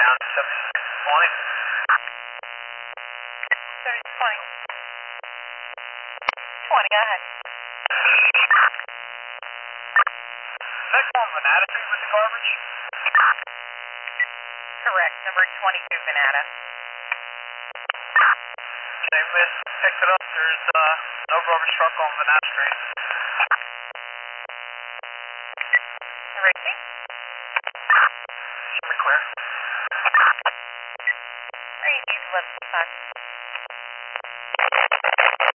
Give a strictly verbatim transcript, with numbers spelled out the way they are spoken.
down to seven twenty. seven twenty. twenty, go ahead. Next one, Venata Street with the garbage? Correct, number twenty-two, Venata. They missed, picked it up. There's uh, no garbage truck on Venata Street. Racing? Should be clear. Are you eleven five?